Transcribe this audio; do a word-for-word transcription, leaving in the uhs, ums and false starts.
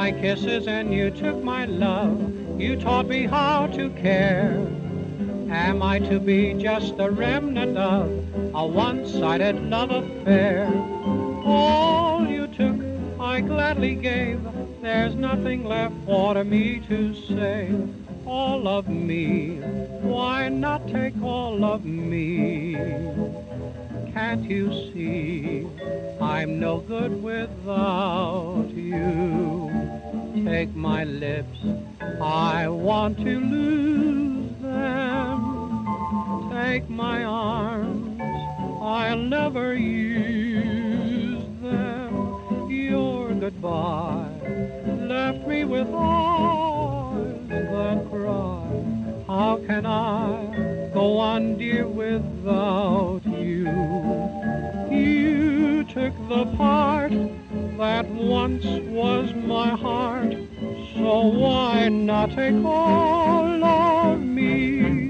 my kisses and you took my love. You taught me how to care. Am I to be just a remnant of a one-sided love affair? All you took, I gladly gave. There's nothing left for me to say. All of me, why not take all of me? Can't you see I'm no good without you? Take my lips, I want to lose them. Take my arms, I'll never use them. Your goodbye left me with eyes that cry. How can I go on, dear, without you? You took the part that once was my heart, so why not take all of me?